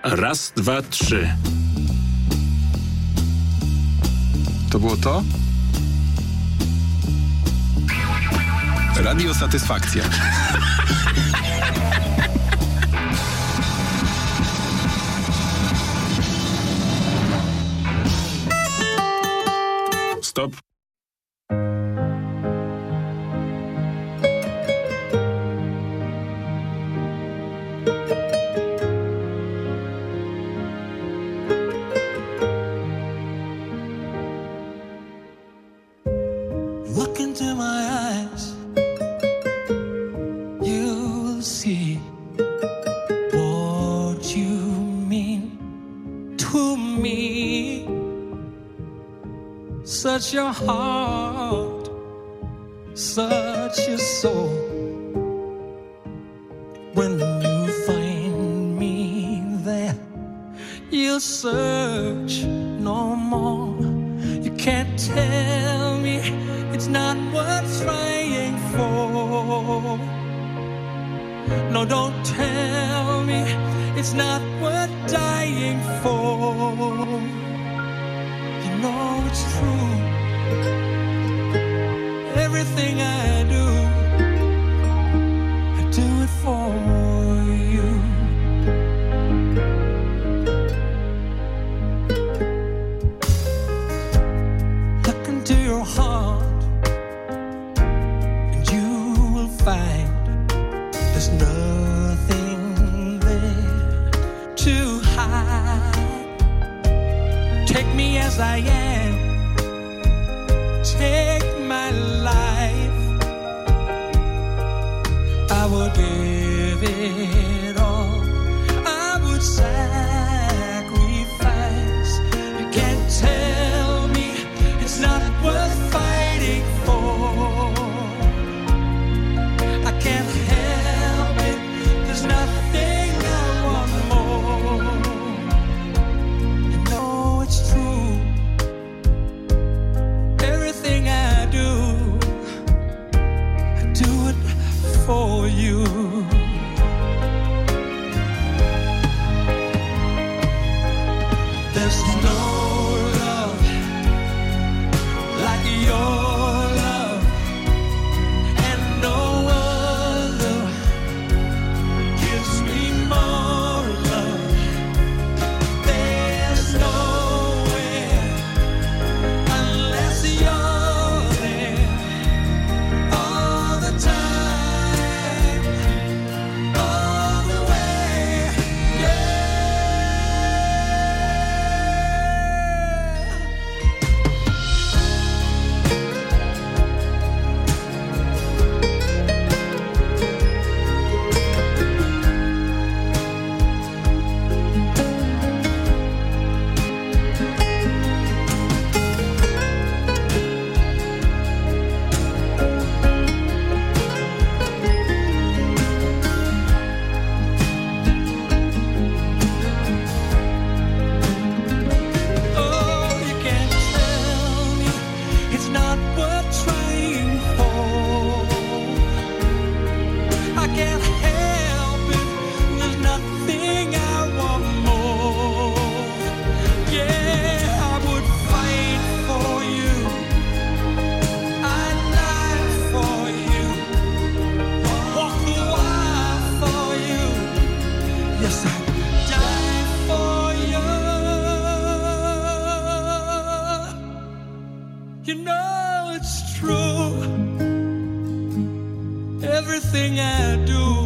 Raz, dwa, trzy. To było to? Radio Satysfakcja. Stop. Look into my eyes, you'll see what you mean to me. Such a heart, such a soul. When you find me there, you'll search no more. You can't tell me it's not worth trying for. No, don't tell me it's not worth dying for. You know it's true. Everything I do it for you. Look into your heart, find there's nothing there to hide. Take me as I am, take my life. I would give it all, I would sacrifice. You can't tell me it's not worth fighting for. I can't help it, there's nothing I want more. You know it's true. Everything I do it for you. There's no love like yours. You know it's true. Everything I do,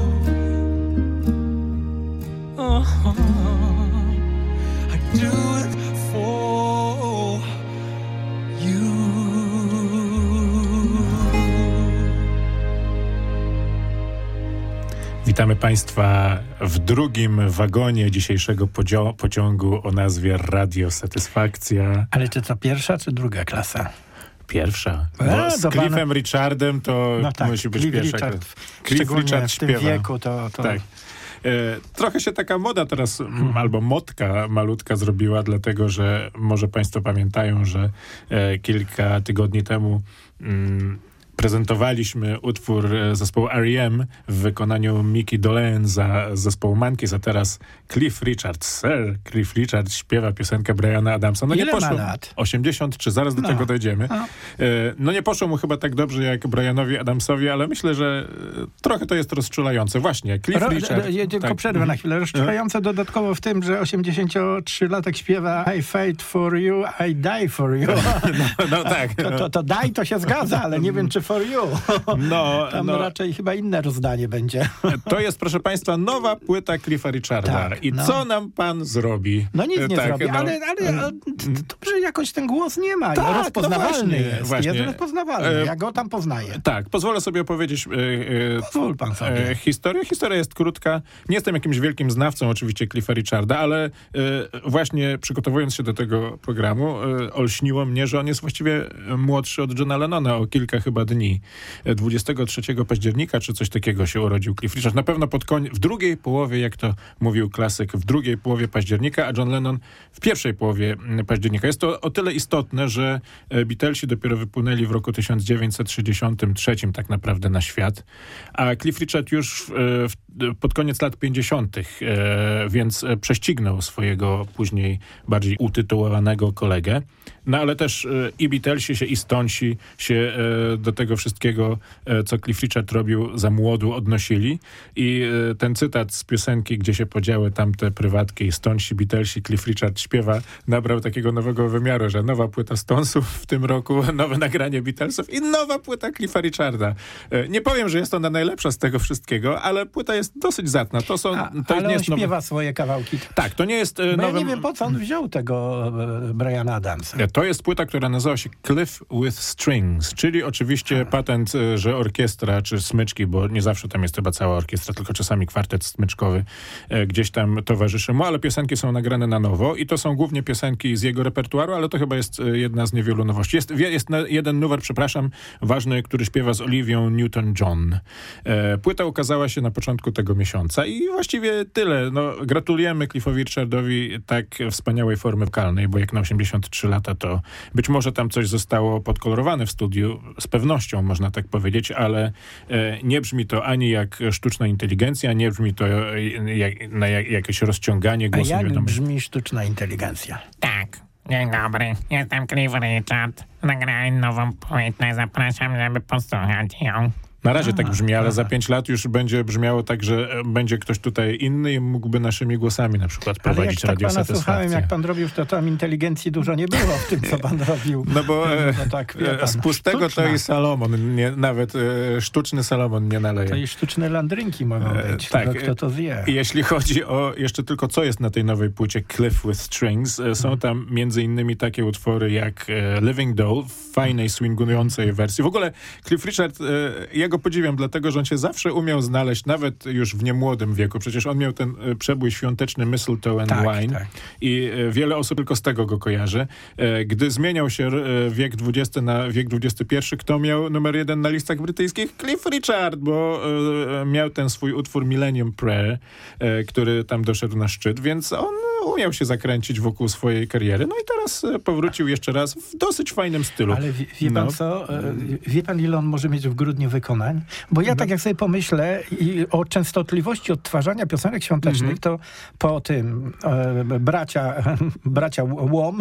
I do it for you. Witamy Państwa w drugim wagonie dzisiejszego pociągu o nazwie Radio Satysfakcja. Ale to co, pierwsza czy druga klasa? Pierwsza. Bo z Cliffem Richardem to tak, musi być Cliff pierwsza. Richard, Cliff Richard w tym śpiewa. wieku to... Tak. Trochę się taka moda teraz, albo modka malutka zrobiła, dlatego że może Państwo pamiętają, że kilka tygodni temu prezentowaliśmy utwór zespołu R.E.M. w wykonaniu Mickey Dolenz za zespołu Monkeys, a teraz Cliff Richard, Sir Cliff Richard śpiewa piosenkę Briana Adamsa. No Ile nie poszło. ma lat? 83, zaraz do tego dojdziemy. No nie poszło mu chyba tak dobrze jak Brianowi Adamsowi, ale myślę, że trochę to jest rozczulające. Właśnie, Cliff Richard. Tylko przerwę na chwilę. Rozczulające dodatkowo w tym, że 83-latek śpiewa I fight for you, I die for you. No tak. To die to się zgadza, ale nie wiem, czy for you. Tam raczej chyba inne rozdanie będzie. To jest, proszę państwa, nowa płyta Cliffa Richarda. Tak, I co nam pan zrobi? No nic nie zrobi, ale dobrze, jakoś ten głos nie ma. Tak, rozpoznawalny właśnie. Jest rozpoznawalny. Ja go tam poznaję. Tak, pozwolę sobie opowiedzieć Pozwól pan sobie. historię. Historia jest krótka. Nie jestem jakimś wielkim znawcą oczywiście Cliffa Richarda, ale właśnie przygotowując się do tego programu, olśniło mnie, że on jest właściwie młodszy od Johna Lennona o kilka chyba dni. 23 października czy coś takiego się urodził Cliff Richard. Na pewno w drugiej połowie, jak to mówił klasyk, w drugiej połowie października, a John Lennon w pierwszej połowie października. Jest to o tyle istotne, że Beatlesi dopiero wypłynęli w roku 1963 tak naprawdę na świat, a Cliff Richard już pod koniec lat 50., więc prześcignął swojego później bardziej utytułowanego kolegę. No ale też i Beatlesi i Stonesi się do tego wszystkiego, co Cliff Richard robił za młodu, odnosili. I ten cytat z piosenki, gdzie się podziały tamte prywatki i Stonesi, Beatlesi, Cliff Richard śpiewa, nabrał takiego nowego wymiaru, że nowa płyta Stonesów w tym roku, nowe nagranie Beatlesów i nowa płyta Cliffa Richarda. Nie powiem, że jest ona najlepsza z tego wszystkiego, ale płyta jest dosyć zacna. Ale nie on śpiewa swoje kawałki. Tak, to nie jest ja nie wiem, po co on wziął tego Briana Adamsa. To jest płyta, która nazywa się Cliff with Strings, czyli oczywiście patent, że orkiestra czy smyczki, bo nie zawsze tam jest chyba cała orkiestra, tylko czasami kwartet smyczkowy gdzieś tam towarzyszy mu, ale piosenki są nagrane na nowo i to są głównie piosenki z jego repertuaru, ale to chyba jest jedna z niewielu nowości. Jest jeden numer, ważny, który śpiewa z Olivią Newton-John. Płyta ukazała się na początku tego miesiąca i właściwie tyle. No, gratulujemy Cliffowi Richardowi tak wspaniałej formy wokalnej, bo jak na 83 lata to być może tam coś zostało podkolorowane w studiu, z pewnością można tak powiedzieć, ale nie brzmi to ani jak sztuczna inteligencja, nie brzmi to na jakieś rozciąganie głosu. A jak brzmi sztuczna inteligencja? Tak. Dzień dobry, jestem Cliff Richard. Nagrałem nową płytę, zapraszam, żeby posłuchać ją. Na razie tak brzmi, ale za 5 lat już będzie brzmiało tak, że będzie ktoś tutaj inny i mógłby naszymi głosami na przykład prowadzić Radio Satysfakcję. Ale jak pana słuchałem, jak pan robił, to tam inteligencji dużo nie było w tym, co pan robił. No bo tak, z pustego to i Salomon, nawet sztuczny Salomon nie naleje. To i sztuczne landrynki mogą być, tak, kto to wie. Jeśli chodzi o jeszcze tylko co jest na tej nowej płycie Cliff with Strings, są tam między innymi takie utwory jak Living Doll w fajnej, swingującej wersji. W ogóle Cliff Richard, ja go podziwiam, dlatego, że on się zawsze umiał znaleźć, nawet już w niemłodym wieku. Przecież on miał ten przebój świąteczny Mistletoe and Wine i wiele osób tylko z tego go kojarzy. Gdy zmieniał się wiek XX na wiek XXI, kto miał numer 1 na listach brytyjskich? Cliff Richard, bo miał ten swój utwór Millennium Prayer, który tam doszedł na szczyt, więc on umiał się zakręcić wokół swojej kariery. No i teraz powrócił jeszcze raz w dosyć fajnym stylu. Ale wie pan co? Wie pan, ile on może mieć w grudniu wykonań? Bo ja tak jak sobie pomyślę i o częstotliwości odtwarzania piosenek świątecznych, to po tym bracia Łom,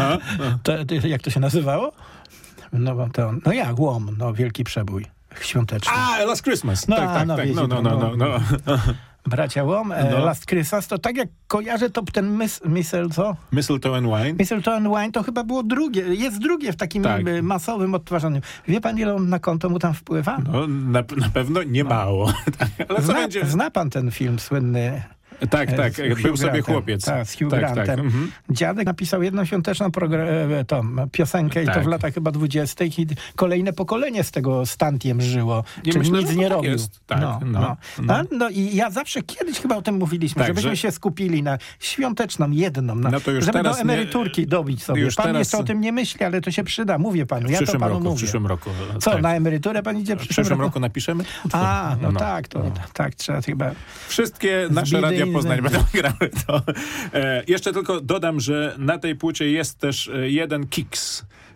jak to się nazywało? Łom, wielki przebój świąteczny. Last Christmas. Tak. Bracia Łom, Last Christmas, to tak jak kojarzę, to ten Mistletoe and Wine. Mistletoe and Wine to chyba było drugie, jest drugie w takim masowym odtwarzaniu. Wie pan, ile on na konto mu tam wpływa? No, na pewno nie mało. Ale zna pan ten film słynny? Tak, był sobie chłopiec. Tak, z Hugh Grantem. Mhm. Dziadek napisał jedną świąteczną piosenkę i to w latach chyba 20. i kolejne pokolenie z tego stantiem żyło. Czyli nic nie robił. Jest. I ja zawsze kiedyś chyba o tym mówiliśmy, żebyśmy się skupili na świąteczną jedną, żeby do emeryturki dobić sobie. Pan jeszcze o tym nie myśli, ale to się przyda. Mówię panu, ja to panu mówię. W przyszłym roku. Co, na emeryturę pan idzie w przyszłym roku napiszemy? Tak, trzeba chyba... Wszystkie nasze radia Poznań będą grały to. Jeszcze tylko dodam, że na tej płycie jest też jeden Kicks.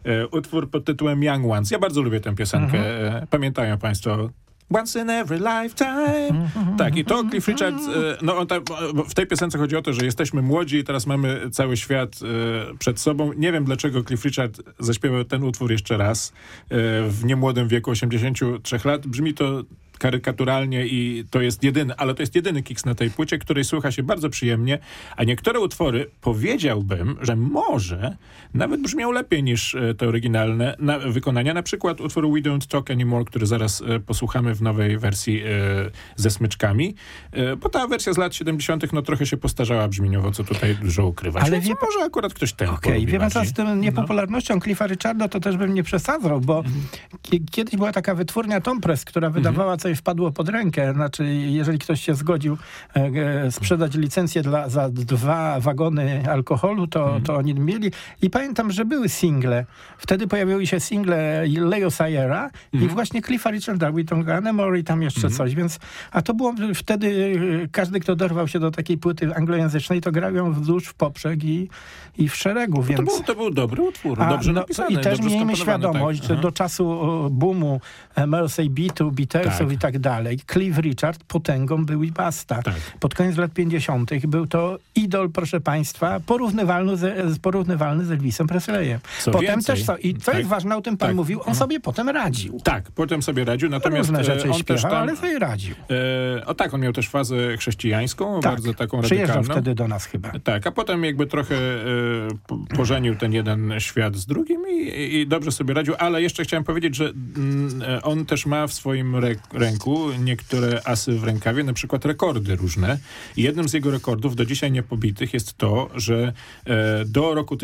Utwór pod tytułem Young Ones. Ja bardzo lubię tę piosenkę. Pamiętają państwo? Once in every lifetime. Tak, i to Cliff Richard, w tej piosence chodzi o to, że jesteśmy młodzi i teraz mamy cały świat przed sobą. Nie wiem, dlaczego Cliff Richard zaśpiewał ten utwór jeszcze raz w niemłodym wieku 83 lat. Brzmi to karykaturalnie i to jest jedyny kiks na tej płycie, której słucha się bardzo przyjemnie, a niektóre utwory powiedziałbym, że może nawet brzmią lepiej niż te oryginalne wykonania. Na przykład utwór We Don't Talk Anymore, który zaraz posłuchamy w nowej wersji ze smyczkami, bo ta wersja z lat 70. no trochę się postarzała brzmieniowo, co tutaj dużo ukrywać. Ale może akurat ktoś ten polubi wie pan co, z tym niepopularnością Cliffa Richarda to też bym nie przesadzał, bo kiedyś była taka wytwórnia Tom Press, która wydawała coś wpadło pod rękę. Znaczy, jeżeli ktoś się zgodził sprzedać licencję za 2 wagony alkoholu, to oni mieli. I pamiętam, że były single. Wtedy pojawiły się single Leo Sayera i właśnie Cliffa Richarda, We Don't Talk Anymore i tam jeszcze coś. Więc, a to było wtedy, każdy, kto dorwał się do takiej płyty anglojęzycznej, to grał ją wzdłuż, w poprzek i w szeregu. Więc... To był dobry utwór, dobrze napisany. I też miejmy świadomość, że do czasu boomu Mercy Beatu, Beatlesów i tak dalej, Cliff Richard potęgą był i basta. Tak. Pod koniec lat 50. był to idol, proszę państwa, porównywalny z Elvisem Presleyem. Potem też i co jest ważne, o tym pan mówił, on sobie potem radził. Tak, potem sobie radził, natomiast różne rzeczy on śpiewał, też tam, ale sobie radził. On miał też fazę chrześcijańską, bardzo taką radykalną. Przyjeżdżał wtedy do nas chyba. Tak, a potem jakby trochę pożenił ten jeden świat z drugim i dobrze sobie radził, ale jeszcze chciałem powiedzieć, że on też ma w swoim ręku niektóre asy w rękawie, na przykład rekordy różne. I jednym z jego rekordów, do dzisiaj niepobitych, jest to, że do roku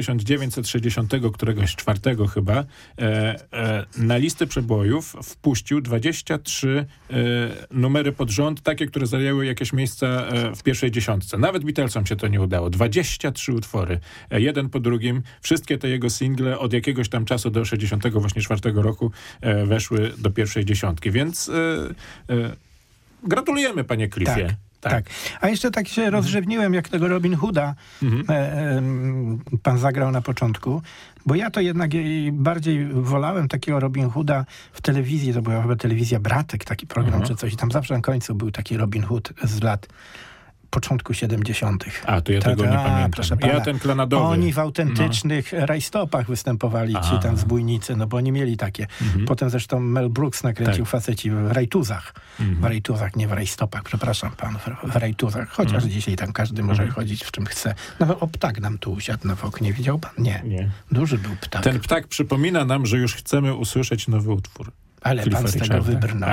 1964 chyba na listę przebojów wpuścił 23 numery pod rząd, takie, które zajęły jakieś miejsca w pierwszej dziesiątce. Nawet Beatlesom się to nie udało. 23 utwory. Jeden po drugim. Wszystkie te jego single od jakiegoś tam czasu do 64 roku weszły do pierwszej dziesiątki. Więc gratulujemy, panie Cliffie. Tak. A jeszcze tak się rozrzewniłem, jak tego Robin Hooda pan zagrał na początku, bo ja to jednak bardziej wolałem takiego Robin Hooda w telewizji, to była chyba telewizja Bratek, taki program czy coś, i tam zawsze na końcu był taki Robin Hood z lat początku 70. A, to ja tego nie pamiętam. Proszę pana, ja ten klanadowy. Oni w autentycznych rajstopach występowali, ci tam zbójnicy, no bo oni mieli takie. Potem zresztą Mel Brooks nakręcił faceci w rajtuzach. W rajtuzach, nie w rajstopach, przepraszam pan, w rajtuzach. Chociaż dzisiaj tam każdy może chodzić w czym chce. Nawet ptak nam tu usiadł na oknie. Widział pan? Nie. Duży był ptak. Ten ptak przypomina nam, że już chcemy usłyszeć nowy utwór. Ale Cliffa pan z tego wybrnął.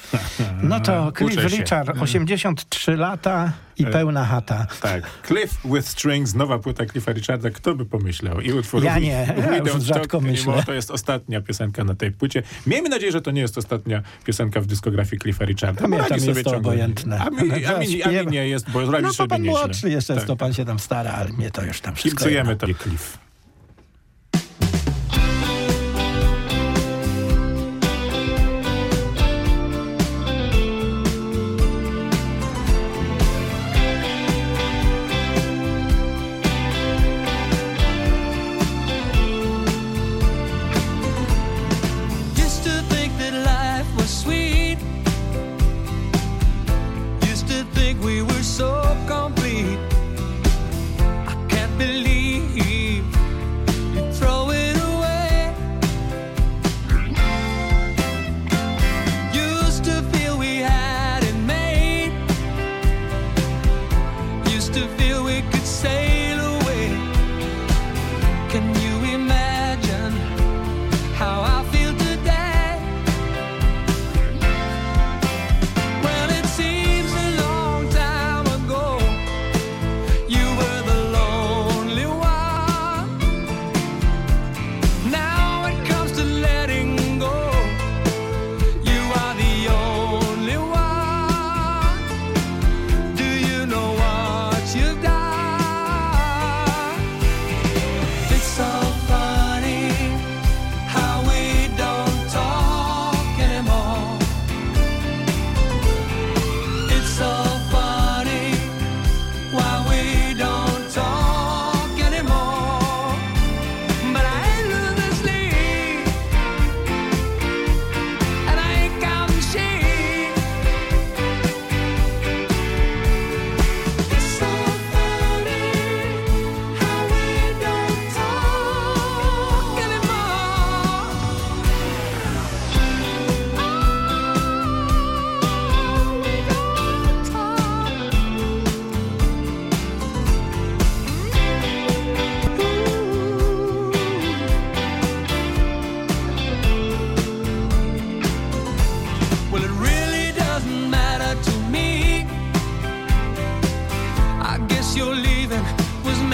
No to Cliff Richard, 83 lata i pełna chata. Tak. Cliff with Strings, nowa płyta Cliffa Richarda. Kto by pomyślał? I utwór ja nie, już rzadko myślę. To jest ostatnia piosenka na tej płycie. Miejmy nadzieję, że to nie jest ostatnia piosenka w dyskografii Cliffa Richarda. Mnie tam jest to obojętne. A mi nie jest, bo robi sobie pan nieźle. Młodszy jeszcze, to pan się tam stara, ale mnie to już tam wszystko kibicujemy to. Cliff. Only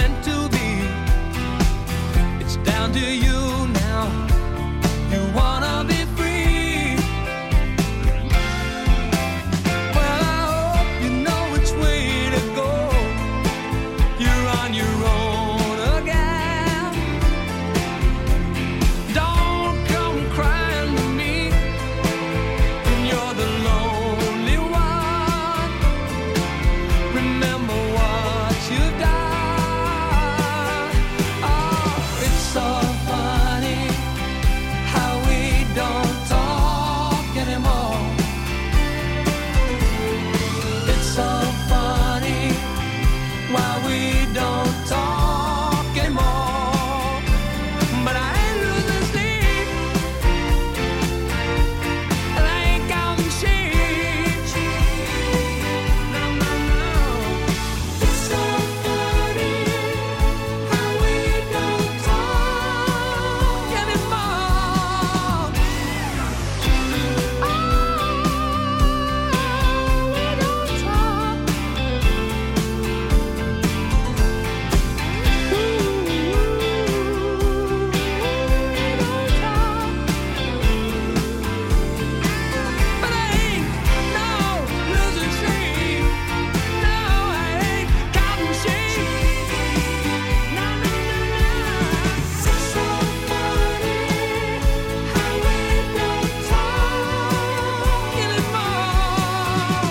meant to be. It's down to you now. You wanna be free. Well, I hope you know which way to go. You're on your own again. Don't come crying to me when you're the lonely one. Remember what you've done. Oh, it's so funny how we don't talk anymore. It's so funny why we don't talk anymore. But I ain't losing sleep, and I ain't counting sheep. No, no, no. It's so funny how we don't talk anymore. Oh, we don't talk. But I ain't no losing sleep. No, I ain't counting sheep. No, no, no, no. It's so funny how we don't talk anymore.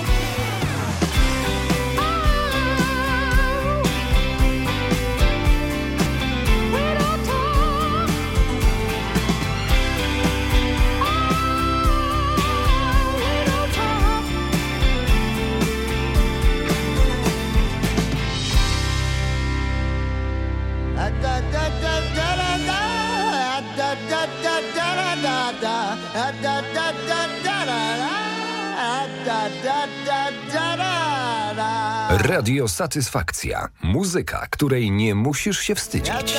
We don't talk. We don't talk. Radio Satysfakcja. Muzyka, której nie musisz się wstydzić.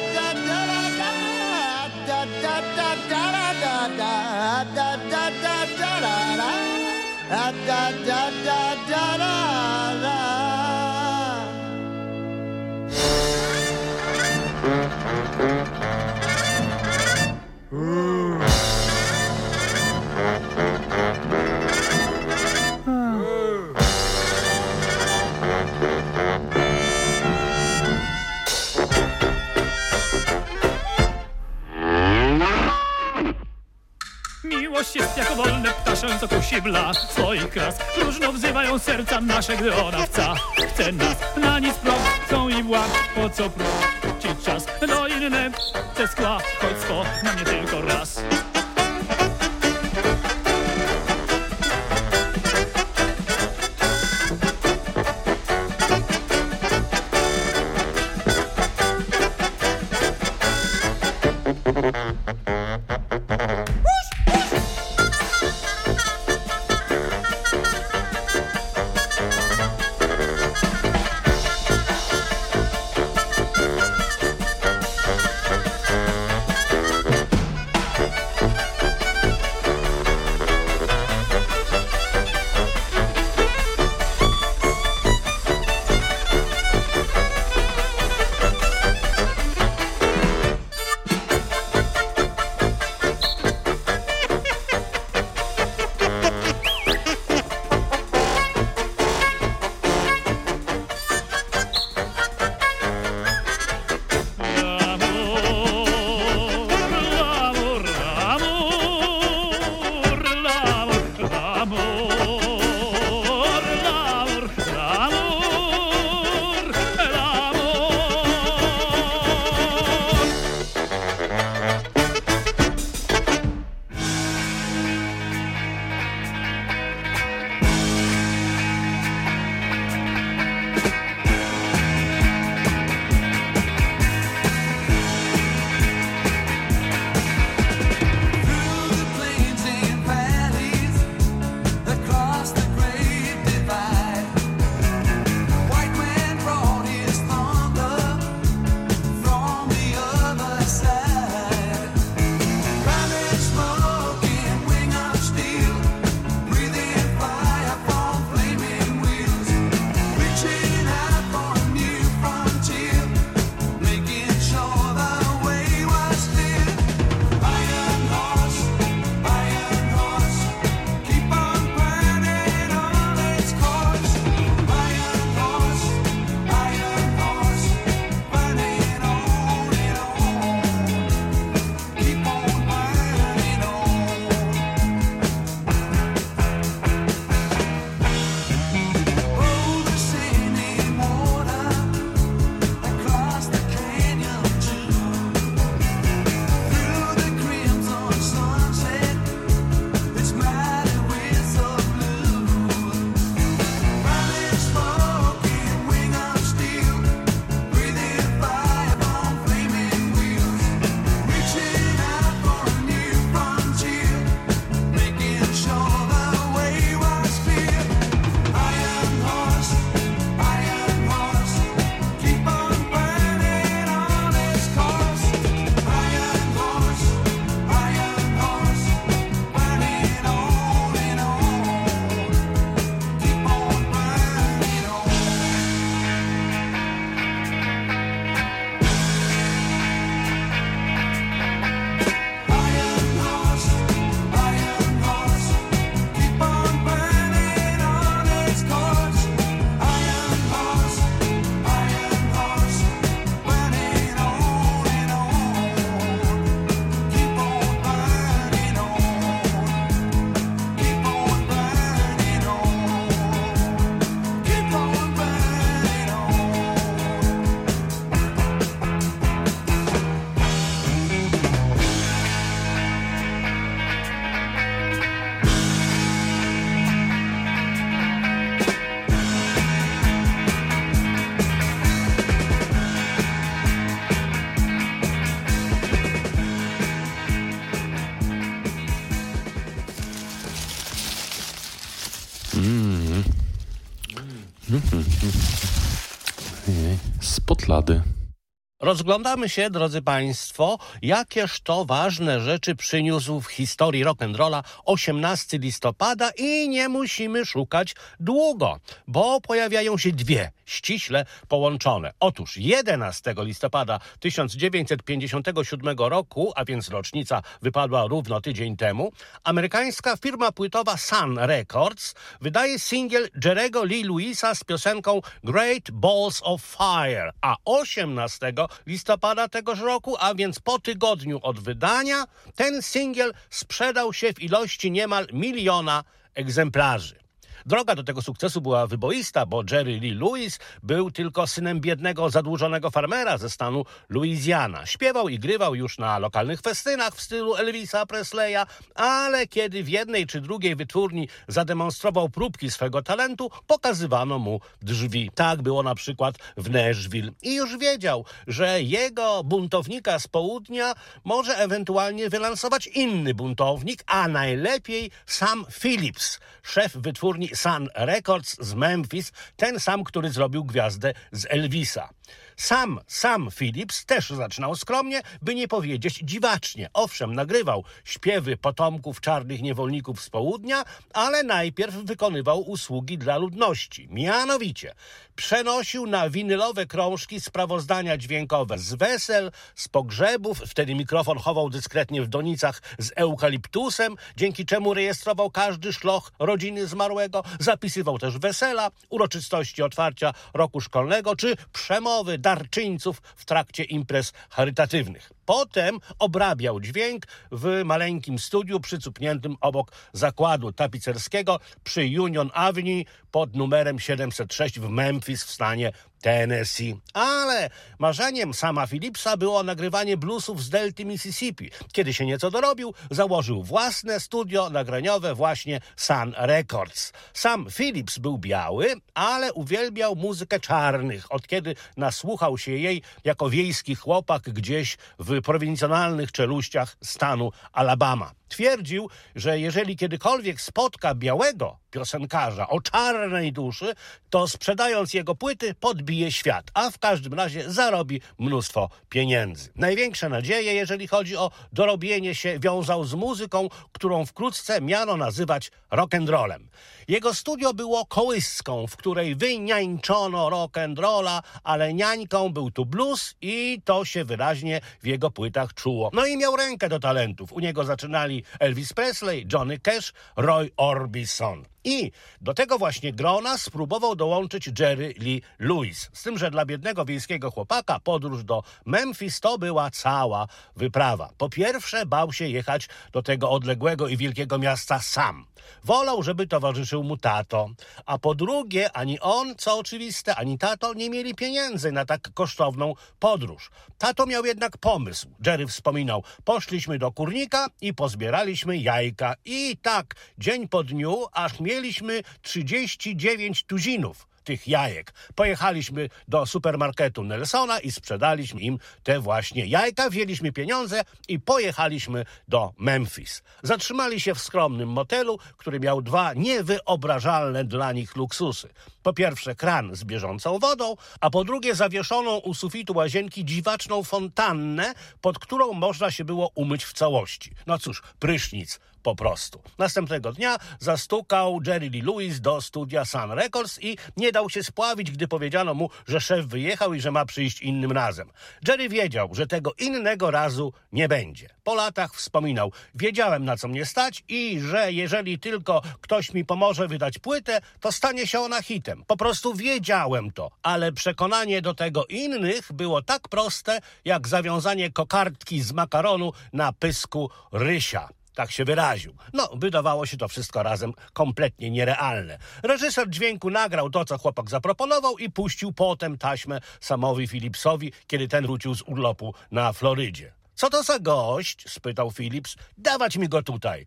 Miłość jest jako wolne ptaszę, co kusi blask swoich kras. Próżno wzywają serca nasze, gdy ona chce nas. Na nic chcą i błag, po co płacić czas? No inne te skła, choć swo na mnie tylko raz. listopady. Rozglądamy się, drodzy Państwo, jakież to ważne rzeczy przyniósł w historii rock'n'rolla 18 listopada i nie musimy szukać długo, bo pojawiają się dwie ściśle połączone. Otóż 11 listopada 1957 roku, a więc rocznica wypadła równo tydzień temu, amerykańska firma płytowa Sun Records wydaje singiel Jerry'ego Lee Lewisa z piosenką Great Balls of Fire, a 18 listopada tegoż roku, a więc po tygodniu od wydania, ten singiel sprzedał się w ilości niemal 1 miliona egzemplarzy. Droga do tego sukcesu była wyboista, bo Jerry Lee Lewis był tylko synem biednego, zadłużonego farmera ze stanu Louisiana. Śpiewał i grywał już na lokalnych festynach w stylu Elvisa Presleya, ale kiedy w jednej czy drugiej wytwórni zademonstrował próbki swego talentu, pokazywano mu drzwi. Tak było na przykład w Nashville. I już wiedział, że jego buntownika z południa może ewentualnie wylansować inny buntownik, a najlepiej Sam Phillips, szef wytwórni Sun Records z Memphis, ten sam, który zrobił gwiazdę z Elvisa. Sam Phillips też zaczynał skromnie, by nie powiedzieć dziwacznie. Owszem, nagrywał śpiewy potomków czarnych niewolników z południa, ale najpierw wykonywał usługi dla ludności. Mianowicie przenosił na winylowe krążki sprawozdania dźwiękowe z wesel, z pogrzebów, wtedy mikrofon chował dyskretnie w donicach z eukaliptusem, dzięki czemu rejestrował każdy szloch rodziny zmarłego, zapisywał też wesela, uroczystości otwarcia roku szkolnego czy przemowy darczyńców w trakcie imprez charytatywnych. Potem obrabiał dźwięk w maleńkim studiu przycupniętym obok zakładu tapicerskiego przy Union Avenue pod numerem 706 w Memphis w stanie Tennessee. Ale marzeniem Sama Phillipsa było nagrywanie bluesów z delty Mississippi. Kiedy się nieco dorobił, założył własne studio nagraniowe, właśnie Sun Records. Sam Phillips był biały, ale uwielbiał muzykę czarnych, od kiedy nasłuchał się jej jako wiejski chłopak gdzieś w prowincjonalnych czeluściach stanu Alabama. Twierdził, że jeżeli kiedykolwiek spotka białego piosenkarza o czarnej duszy, to sprzedając jego płyty podbije świat, a w każdym razie zarobi mnóstwo pieniędzy. Największe nadzieje, jeżeli chodzi o dorobienie się, wiązał z muzyką, którą wkrótce miano nazywać rock'n'rollem. Jego studio było kołyską, w której wyniańczono rock'n'rolla, ale niańką był tu blues i to się wyraźnie w jego płytach czuło. No i miał rękę do talentów. U niego zaczynali Elvis Presley, Johnny Cash, Roy Orbison. I do tego właśnie grona spróbował dołączyć Jerry Lee Lewis. Z tym, że dla biednego wiejskiego chłopaka podróż do Memphis to była cała wyprawa. Po pierwsze bał się jechać do tego odległego i wielkiego miasta sam. Wolał, żeby towarzyszył mu tato. A po drugie, ani on, co oczywiste, ani tato nie mieli pieniędzy na tak kosztowną podróż. Tato miał jednak pomysł. Jerry wspominał, poszliśmy do kurnika i pozbieraliśmy jajka. I tak, dzień po dniu, aż mieliśmy 39 tuzinów tych jajek. Pojechaliśmy do supermarketu Nelsona i sprzedaliśmy im te właśnie jajka, wzięliśmy pieniądze i pojechaliśmy do Memphis. Zatrzymali się w skromnym motelu, który miał dwa niewyobrażalne dla nich luksusy. Po pierwsze kran z bieżącą wodą, a po drugie zawieszoną u sufitu łazienki dziwaczną fontannę, pod którą można się było umyć w całości. No cóż, prysznic po prostu. Następnego dnia zastukał Jerry Lee Lewis do studia Sun Records i nie dał się spławić, gdy powiedziano mu, że szef wyjechał i że ma przyjść innym razem. Jerry wiedział, że tego innego razu nie będzie. Po latach wspominał, wiedziałem, na co mnie stać i że jeżeli tylko ktoś mi pomoże wydać płytę, to stanie się ona hitem. Po prostu wiedziałem to, ale przekonanie do tego innych było tak proste, jak zawiązanie kokardki z makaronu na pysku rysia. Tak się wyraził. No, wydawało się to wszystko razem kompletnie nierealne. Reżyser dźwięku nagrał to, co chłopak zaproponował i puścił potem taśmę Samowi Phillipsowi, kiedy ten wrócił z urlopu na Florydzie. Co to za gość? Spytał Phillips. Dawać mi go tutaj.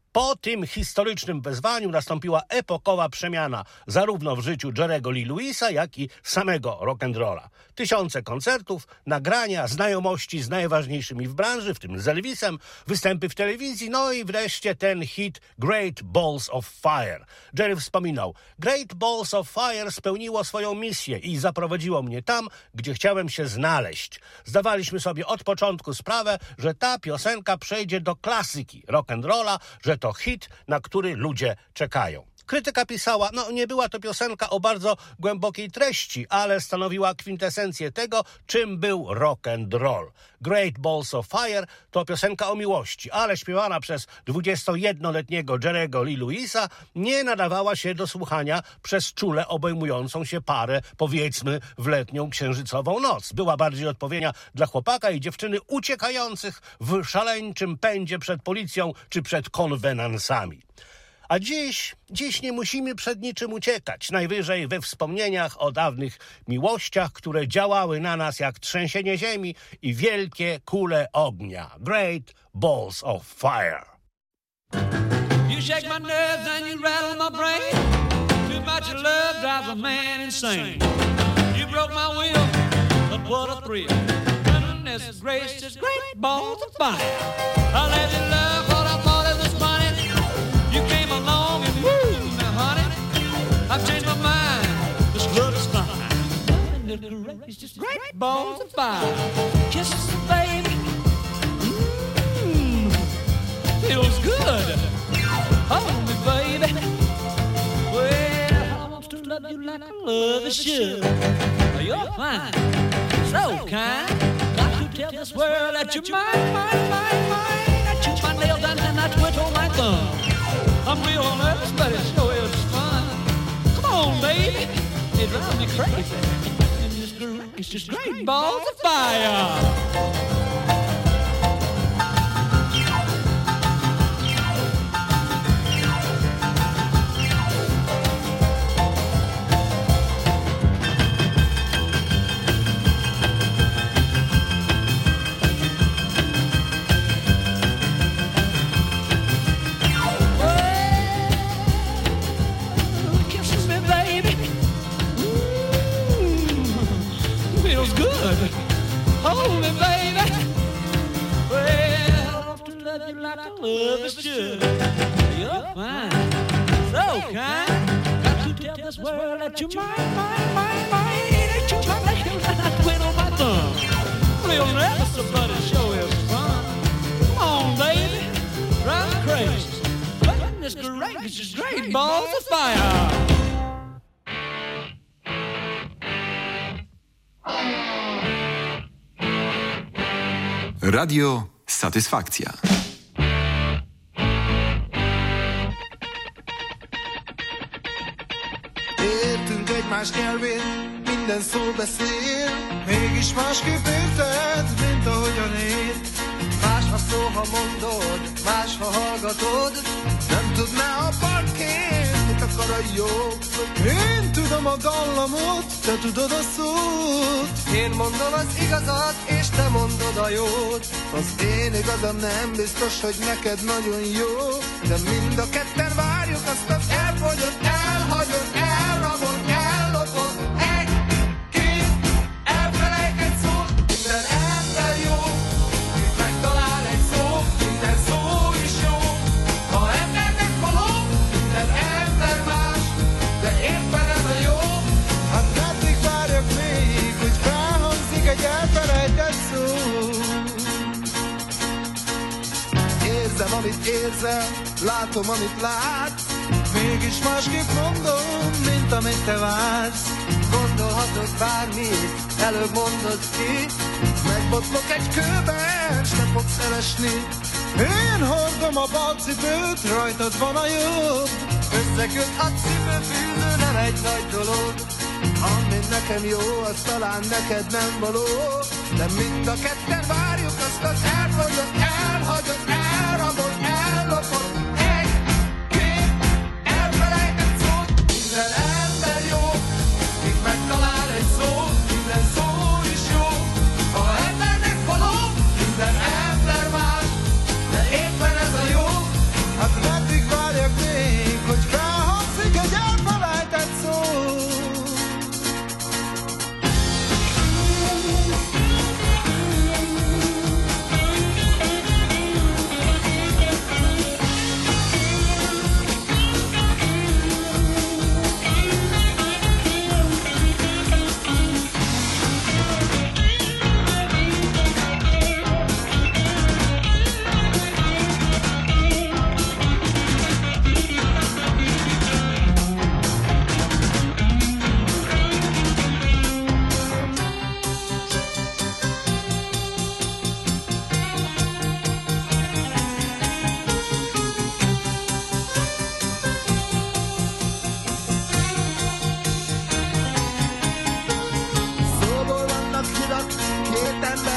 Po tym historycznym wezwaniu nastąpiła epokowa przemiana zarówno w życiu Jerry'ego Lee Lewisa, jak i samego rock'n'rolla. Tysiące koncertów, nagrania, znajomości z najważniejszymi w branży, w tym z Elvisem, występy w telewizji, no i wreszcie ten hit Great Balls of Fire. Jerry wspominał, Great Balls of Fire spełniło swoją misję i zaprowadziło mnie tam, gdzie chciałem się znaleźć. Zdawaliśmy sobie od początku sprawę, że ta piosenka przejdzie do klasyki rock'n'rolla, że to hit, na który ludzie czekają. Krytyka pisała, nie była to piosenka o bardzo głębokiej treści, ale stanowiła kwintesencję tego, czym był rock'n'roll. Great Balls of Fire to piosenka o miłości, ale śpiewana przez 21-letniego Jerry'ego Lee Lewisa nie nadawała się do słuchania przez czule obejmującą się parę, powiedzmy, w letnią księżycową noc. Była bardziej odpowiednia dla chłopaka i dziewczyny uciekających w szaleńczym pędzie przed policją czy przed konwenansami. A dziś nie musimy przed niczym uciekać. Najwyżej we wspomnieniach o dawnych miłościach, które działały na nas jak trzęsienie ziemi i wielkie kule ognia. Great Balls of Fire. You shake my nerves and you rattle my brain. Too much love drives a man insane. You broke my will, but what a thrill. Goodness gracious, great balls of fire. I let you love what I thought it was funny. You came along and woo, now honey, I've changed my mind. This love is fine. It's just great balls of fire. Kisses, baby, feels good. Hold me, baby. Well, I want to love you like I love you should. You're fine, so kind. Got to tell this world that you're mine, mine, mine, mine. I chew my nails and I twiddle my thumb. I'm real nervous, but it sure is fun. Come on, baby, it drives me crazy. And it's just great balls of fire. Hold me, baby. Well, I want to love you like I love you should. You're fine, so kind. Got to tell this world that you're mine, mine, mine, mine. Ain't you my nails and I twiddle my thumb. Real nervous, but it sure is fun. Come on, baby, drive me crazy. Goodness gracious, great balls of fire. Radio Satysfakcja. Értünk egymás nyelvén, minden szó beszél, mégis másképp érted, mint ahogyan én. Más a szó, ha mondod, más, ha hallgatod. Nem tudná a parkén, mit akar a jó. Én tudom a dallamot, te tudod a szót. Én mondom az igazat, és te mondod a jót. Az én igazam nem biztos, hogy neked nagyon jó. De mind a ketten várjuk azt az elfogyott, elhagyott, elrabolt, ellopott. Egy, két, elfelejtett szót. Minden ember jó, itt megtalál egy szó. Minden szó is jó. Ha embernek való, minden ember más. De éppen ez a jó. Hát meddig várjak még, hogy felhangzik egy elfelejtett szó. Érzem, amit érzel, látom, amit látsz. Mégis másképp mondom, mint amit te vársz. Gondolhatod bármit, előbb mondod ki. Megbotlok egy kőben, s nem fogsz elesni. Én hordom a balcipőt, rajtad van a jobb. Összeköt a cipőfűző, nem egy nagy dolog. Ami nekem jó, az talán neked nem való. De mind a ketten várjuk azt az elfogyott, elhagyott, elrabolt, ellopott. Egy, két, elfelejtett szót. Minden ember jó, míg megtalál egy szót. Minden szó is jó, ha embernek való. Minden ember más, de éppen ez a jó. Hát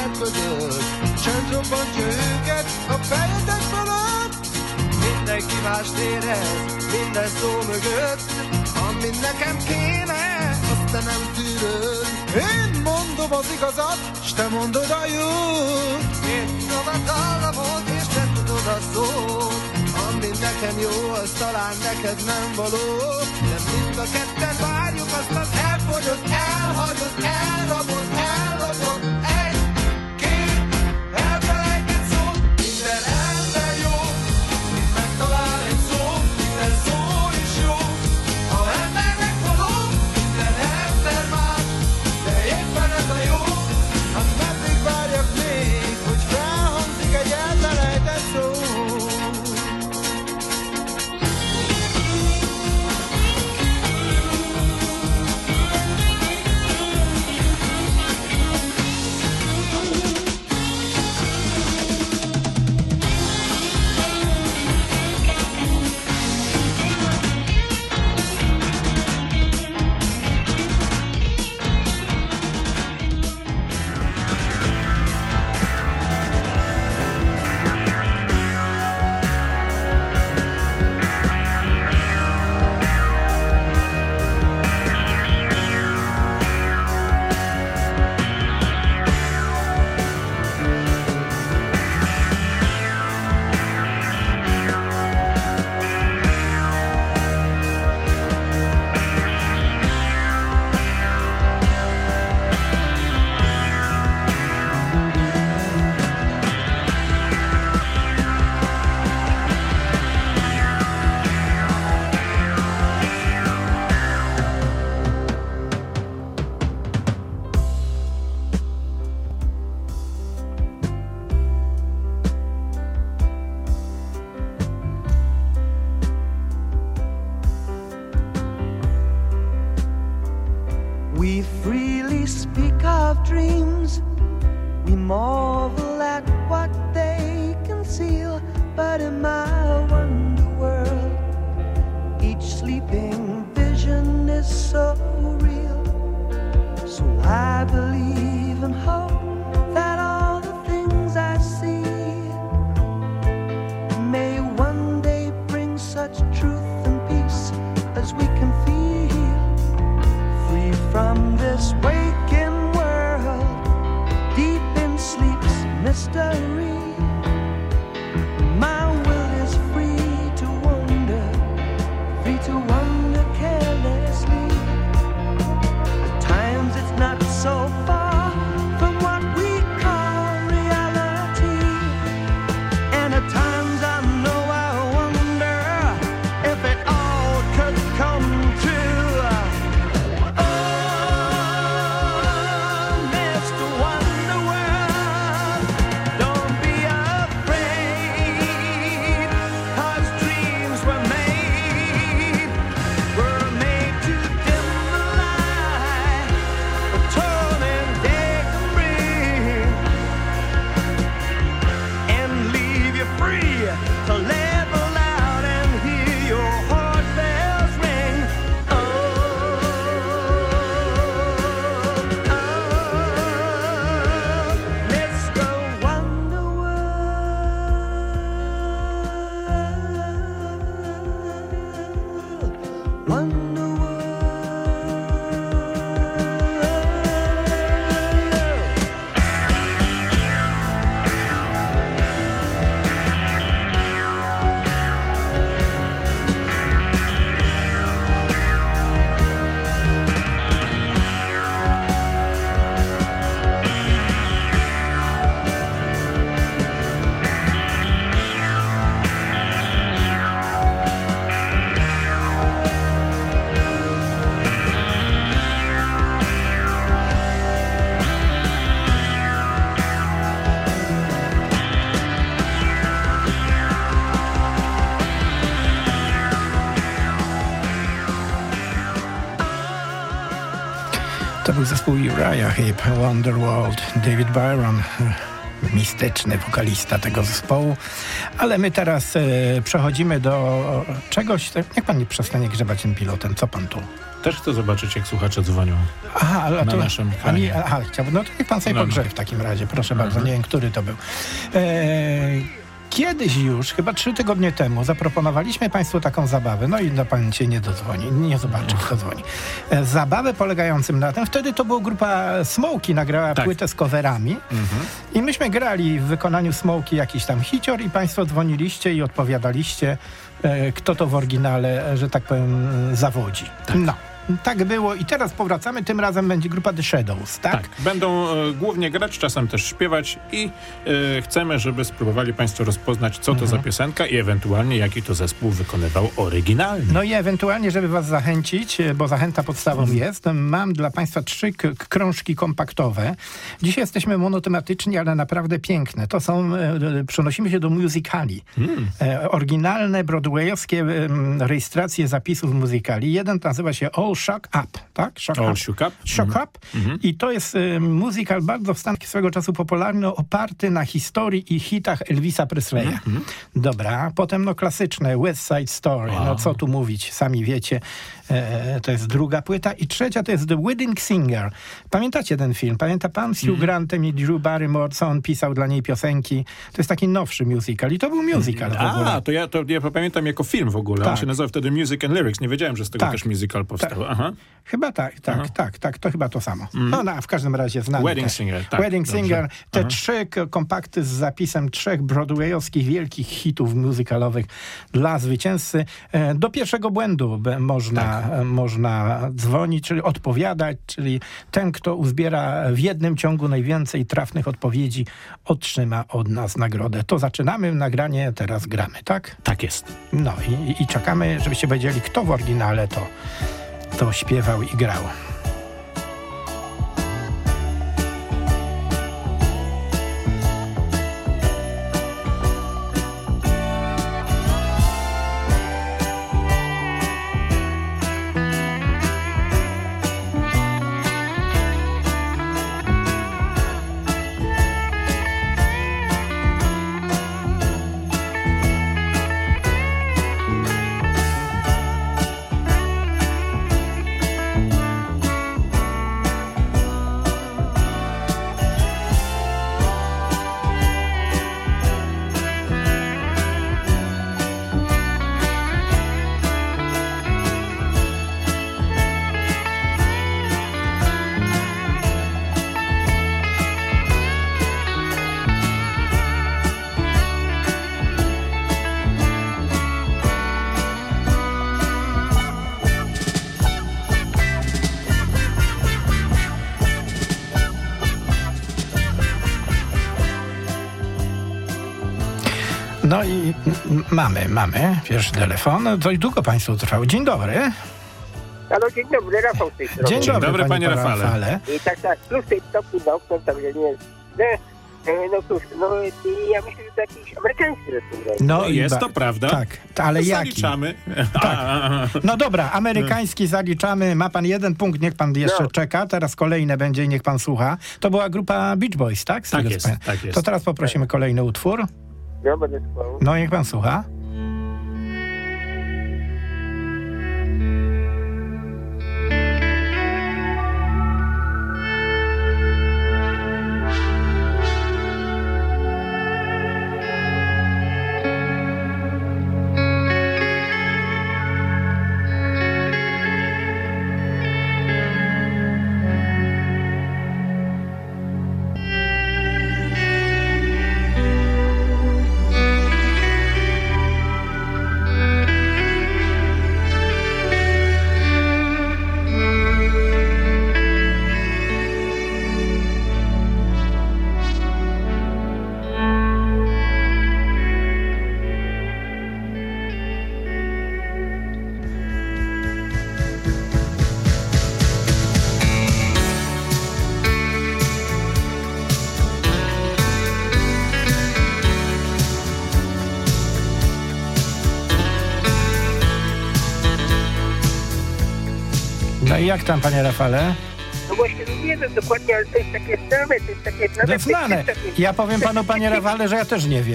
elködött. Csönd robbantja őket a fejetek fölött. Mindenki mást érez, minden szó mögött. Amit nekem kéne, azt te nem tűröd. Én mondom az igazat, s te mondod a jót. Én tudom a dallamot, és te tudod a szót. Ami nekem jó, az talán neked nem való. De mind a ketten várjuk azt az elfogyott, elhagyott, elrabott, ellopott. Egy, két, elfelejtett szót. Minden ember jó, megtalál egy szót. Minden szó is jó, ha embernek való. Minden ember más, de éppen ez a jó. Hát meddig várjak még, hogy felhangzik egy elfelejtett szó. We freely speak of dreams. We marvel at what they conceal. But in my wonder world, each sleeping vision is so real. So I believe and hope that all the things I see may one day bring such truth and peace as we can feel. Free from this waking world, deep in sleep's mystery. My will is free to wander carelessly. At times it's not so far from what we call reality. And at times I know I wonder if it all could come true. Oh, Mr. Wonder World, don't be afraid, 'cause dreams were made to dim the light the torment they can bring, and leave you free to laugh aloud and hear your heart bells ring. Oh, Mr. Wonder World, Wonder World. To był zespół Uriah Heep, Wonderworld, David Byron, mistyczny wokalista tego zespołu. Ale my teraz przechodzimy do czegoś, niech pan nie przestanie grzebać tym pilotem, co pan tu? Też chcę zobaczyć, jak słuchacze dzwonią na naszym planie. Chciałbym. No to niech pan sobie pogrzeje w takim razie, proszę bardzo. Nie wiem, który to był. Kiedyś już, chyba 3 tygodnie temu, zaproponowaliśmy państwu taką zabawę. No i pan się nie dodzwoni, nie zobaczy, kto dzwoni. Zabawę polegającą na tym, wtedy to była grupa Smokey, nagrała płytę z coverami i myśmy grali w wykonaniu Smokey jakiś tam hicior i państwo dzwoniliście i odpowiadaliście, kto to w oryginale, że tak powiem, zawodzi. Tak. No. Tak było i teraz powracamy, tym razem będzie grupa The Shadows, tak? Tak, będą głównie grać, czasem też śpiewać i chcemy, żeby spróbowali państwo rozpoznać, co to za piosenka i ewentualnie jaki to zespół wykonywał oryginalnie. No i ewentualnie, żeby was zachęcić, bo zachęta podstawą jest, mam dla państwa 3 krążki kompaktowe. Dzisiaj jesteśmy monotematyczni, ale naprawdę piękne. To są, przenosimy się do musicali. Oryginalne broadwayowskie rejestracje zapisów musicali. Jeden nazywa się All Shook Up, tak? Shook Up. I to jest musical bardzo w Stanach swego czasu popularny, oparty na historii i hitach Elvisa Presleya. Dobra, potem no klasyczne West Side Story, no co tu mówić, sami wiecie. To jest druga płyta. I trzecia to jest The Wedding Singer. Pamiętacie ten film? Pamięta pan z Hugh Grantem i Drew Barrymore, co on pisał dla niej piosenki? To jest taki nowszy musical. I to był musical w ogóle. To ja pamiętam jako film w ogóle. On się nazywał wtedy Music and Lyrics. Nie wiedziałem, że z tego też musical powstał. Chyba tak. To chyba to samo. No, w każdym razie znany. Wedding Singer. Tak, Wedding Singer. Te 3 kompakty z zapisem 3 broadwayowskich wielkich hitów musicalowych dla zwycięzcy. Do pierwszego błędu można dzwonić, czyli odpowiadać, czyli ten, kto uzbiera w jednym ciągu najwięcej trafnych odpowiedzi, otrzyma od nas nagrodę. To zaczynamy nagranie, teraz gramy, tak? Tak jest. No i czekamy, żebyście wiedzieli, kto w oryginale to śpiewał i grał. No i mamy pierwszy telefon. Dość długo państwu trwało. Dzień dobry. Halo, dzień dobry, Rafał z tej strony. Dzień dobry, panie Rafale. I tak, plus tej stopy doktor, także nie jest. No cóż, ja myślę, że to jakiś amerykański zespół. No jest to prawda. Tak, ale to jaki? Zaliczamy. Tak. No dobra, amerykański zaliczamy. Ma pan 1 punkt, niech pan jeszcze czeka. Teraz kolejne będzie, niech pan słucha. To była grupa Beach Boys, tak? Tak jest. To teraz poprosimy kolejny utwór. Ja będę słuchał. No niech pan słucha. No i jak tam, panie Rafale? No właśnie, nie wiem dokładnie, ale to jest takie znane, znane. Ja powiem panu, panie Rafale, że ja też nie wiem.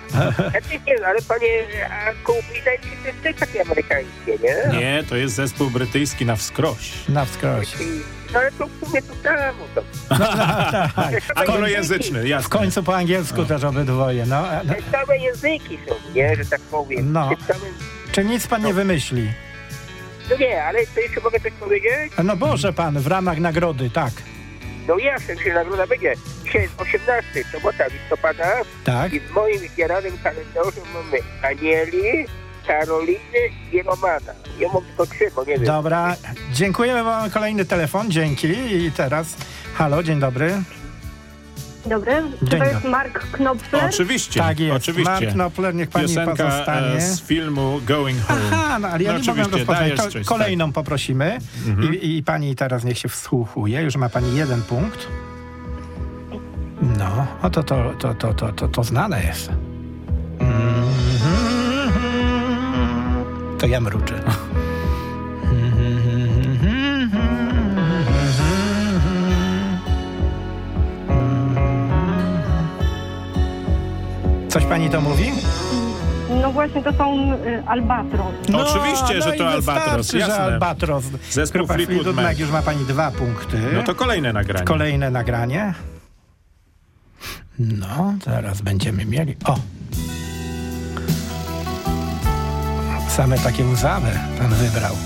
Ale panie, a Cool Breeze to jest też takie amerykańskie, nie? Nie, to jest zespół brytyjski na wskroś. Na wskroś. No ale to w sumie to samo. To. Tak. Anglojęzyczny, jasne. W końcu po angielsku też obydwoje, no. Te same języki są, nie? Że tak powiem. No. Czy nic pan nie wymyśli? No nie, ale to jeszcze mogę coś powiedzieć? No może pan, w ramach nagrody, tak. No jasne, że nagroda będzie. Dzisiaj jest 18, sobota listopada. Tak. I w moim zbieranym kalendarzu mamy Anieli, Karoliny i Romana. Ja mam tylko 3, bo nie wiem. Dobra, dziękujemy, mamy kolejny telefon, dzięki. I teraz, halo, dzień dobry. Dobry, czy to jest Mark Knopfler? Oczywiście, tak jest. oczywiście. Mark Knopfler, niech pani Piosenka pozostanie. z filmu Going Home. Aha, no ale ja nie mogę rozpocząć. Kolejną poprosimy i pani teraz niech się wsłuchuje. Już ma pani 1 punkt. No, o to znane jest. To ja mruczę. Coś pani to mówi? No właśnie, to są Albatros. No, oczywiście, że to Albatros, jasne. Że Albatros. Zespół Fleetwood Mac. Już ma pani 2 punkty. No to kolejne nagranie. Kolejne nagranie. No, zaraz będziemy mieli... O! Same takie łzawe pan wybrał.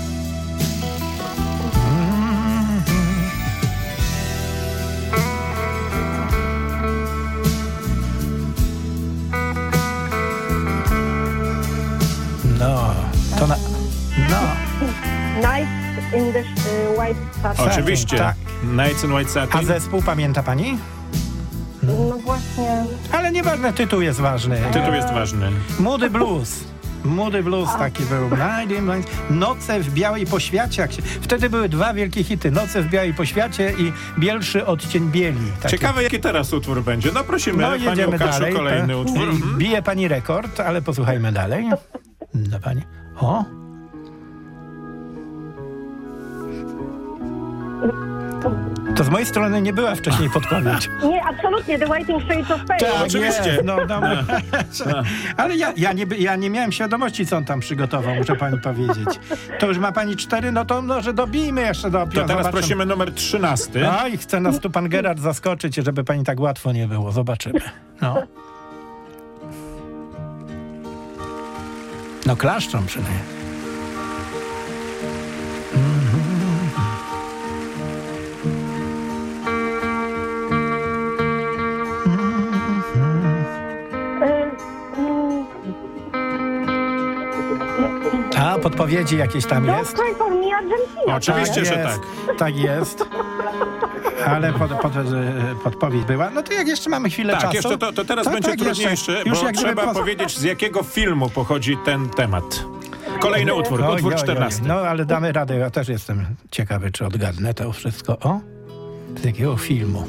No, to na... No. Nights in the White Satin. Oczywiście. Tak. Nights in White Satin. A zespół pamięta pani? No właśnie. Ale nieważne, tytuł jest ważny. Tytuł jest ważny. Moody Blues. Moody Blues taki był. Noce w białej poświacie. Wtedy były 2 wielkie hity. Noce w białej poświacie i Bielszy odcień bieli. Taki. Ciekawe, jaki teraz utwór będzie. No prosimy, no, pani Łukaszu, dalej, kolejny utwór. Bije pani rekord, ale posłuchajmy dalej. No pani. O! To z mojej strony nie była wcześniej podpowiedź. Nie, absolutnie, The Waiting Shades of Pale. Tak, oczywiście. No, ale ja nie miałem świadomości, co on tam przygotował, muszę pani powiedzieć. To już ma pani 4, no to może dobijmy jeszcze do To teraz zobaczymy. prosimy numer 13. A i chce nas tu pan Gerard zaskoczyć, żeby pani tak łatwo nie było. Zobaczymy. No. No klaszczą przynajmniej. A podpowiedzi jakieś tam jest? Cry for me Argentina. Oczywiście, że tak. Tak jest. Ale podpowiedź była. No to jak jeszcze mamy chwilę czasu... Tak, jeszcze to teraz będzie trudniejsze, bo trzeba powiedzieć, z jakiego filmu pochodzi ten temat. Kolejny utwór, utwór 14. No ale damy radę, ja też jestem ciekawy, czy odgadnę to wszystko. O, z jakiego filmu?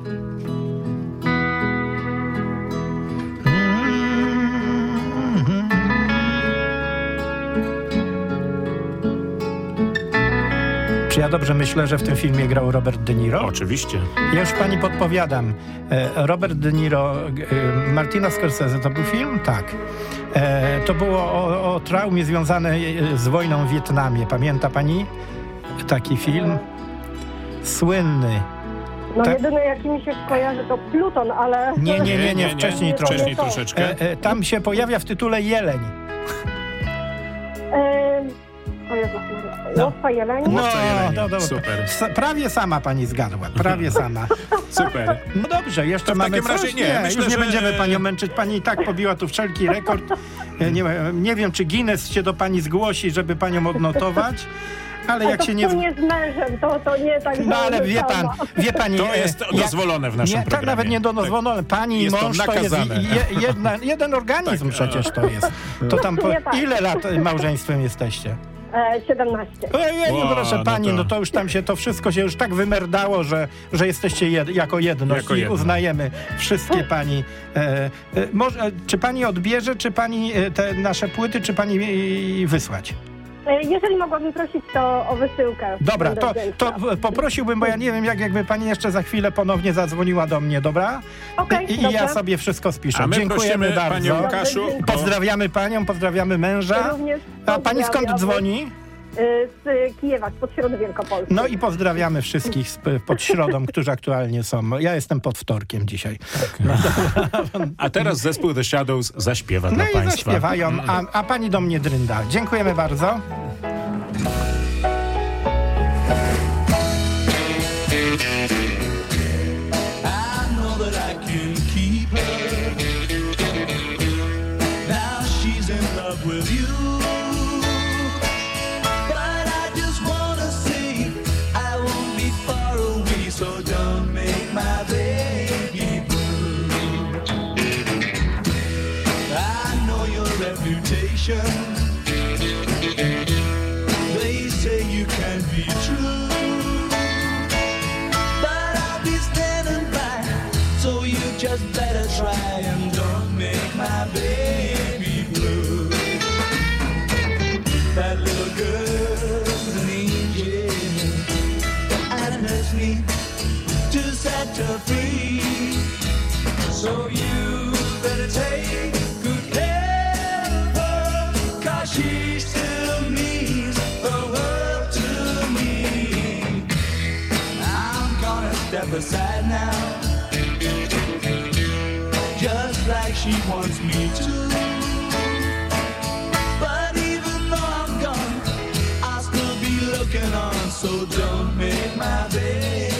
Czy ja dobrze myślę, że w tym filmie grał Robert De Niro? Oczywiście. Ja już pani podpowiadam. Robert De Niro, Martina Scorsese, to był film? Tak. To było o traumie związanej z wojną w Wietnamie. Pamięta pani taki film? Słynny. No jedyne jaki mi się skojarzy to Pluton, ale... Nie, wcześniej trochę. Wcześniej troszeczkę. Tam się pojawia w tytule jeleń. Łowca jeleni? No, super. Prawie sama pani zgadła, prawie sama. Super. No dobrze, jeszcze w mamy takim razie coś? myślę, już nie że... będziemy panią męczyć. Pani i tak pobiła tu wszelki rekord. Nie wiem, czy Guinness się do pani zgłosi, żeby panią odnotować. Ale jak się nie... To nie z mężem, to nie tak... No ale wie pani... To jest dozwolone w naszym programie. Tak, nawet nie dozwolone. Pani i mąż to jest jeden organizm przecież to jest. To tam ile lat małżeństwem jesteście? 17. No proszę pani, no to już tam się to wszystko się już tak wymerdało, że jesteście jako jedność i uznajemy wszystkie pani. Tak. Czy pani odbierze, czy pani te nasze płyty, czy pani wysłać? Jeżeli mogłabym prosić, to o wysyłkę. Dobra, to poprosiłbym, bo ja nie wiem, jakby pani jeszcze za chwilę ponownie zadzwoniła do mnie, dobra? Okej, I ja sobie wszystko spiszę. A my dziękujemy bardzo. Panią Łukaszu. Pozdrawiamy panią, pozdrawiamy męża. Również a pani skąd dzwoni? Z Kijewa, spod Środy Wielkopolskiej. No i pozdrawiamy wszystkich pod Środą, którzy aktualnie są. Ja jestem pod wtorkiem dzisiaj. A teraz zespół The Shadows zaśpiewa dla państwa. No i zaśpiewają, a pani do mnie drynda. Dziękujemy bardzo. They say you can't be true, but I'll be standing by, so you just better try and don't make my baby blue. That little girl's an angel, and it's me to set her free, so you better take good care. She still means the world to me. I'm gonna step aside now, just like she wants me to. But even though I'm gone, I'll still be looking on, so don't make my baby